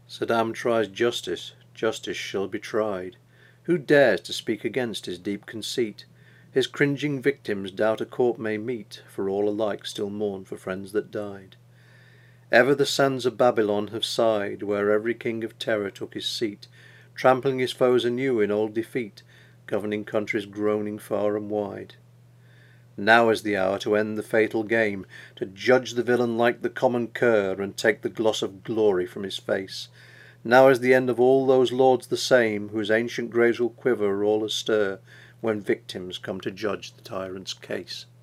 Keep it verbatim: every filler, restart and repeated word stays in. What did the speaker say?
Saddam tries justice, justice shall be tried. Who dares to speak against his deep conceit? His cringing victims doubt a court may meet, for all alike still mourn for friends that died. Ever the sands of Babylon have sighed, where every king of terror took his seat, trampling his foes anew in old defeat, governing countries groaning far and wide. Now is the hour to end the fatal game, to judge the villain like the common cur, and take the gloss of glory from his face. Now is the end of all those lords the same, whose ancient graves will quiver all astir, when victims come to judge the tyrant's case.